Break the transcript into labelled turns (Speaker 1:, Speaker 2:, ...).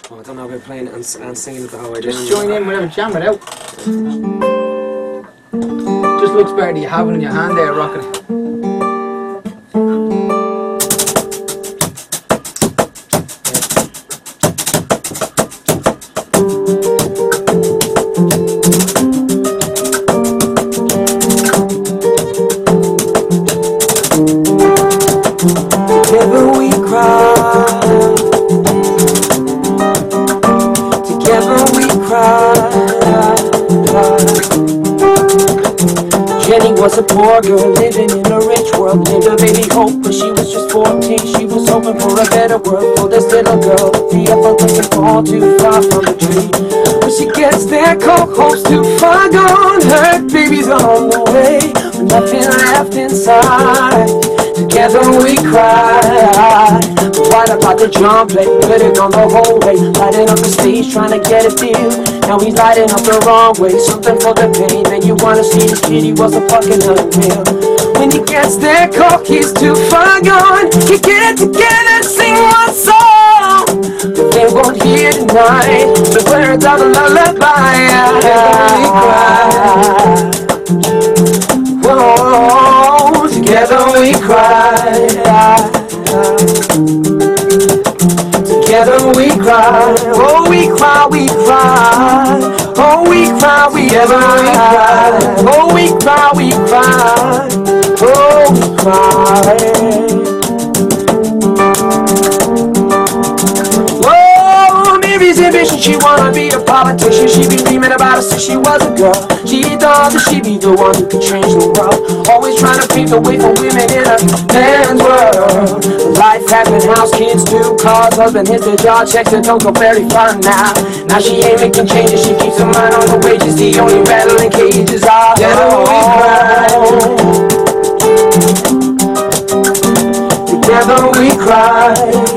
Speaker 1: Oh, I don't know about playing it and singing it the whole way down.
Speaker 2: Just join in whenever, jam it out. Just looks better than you have it in your hand there, rocking it.
Speaker 1: Together we cry. Together we cry. Jenny was a poor girl living in a rich world. Lived a baby hope, but she was just 14. She was hoping for a better world for this little girl. The apple doesn't fall too far from the tree. When she gets there, cold hopes too far gone. Her baby's on the way, with nothing left inside. Together we cry. What about the drum play? Put it on the whole way. Lighting up the stage, trying to get a deal. Now he's lighting up the wrong way. Something for the pain. Then you wanna see this kid, he wasn't fucking unreal. When he gets there, coke, he's too far gone. You get together, sing one song, but they won't hear tonight the words of a lullaby. Whoa, together we cry. Together we cry. Oh, we cry, we cry. Oh, we cry, we cry. Oh, we cry, we cry. Oh, we cry. Oh, Mary's ambition, she wanna be a politician. She been dreaming about it since she was a girl. She thought that she'd be the one who could change the world. Always trying to pave the way for women in a man's world. Life happened, house, kids, 2 cars, husband hits the job, checks that don't go very far now. Now she ain't making changes, she keeps her mind on the wages. The only battle in cages are together we cry. Together we cry.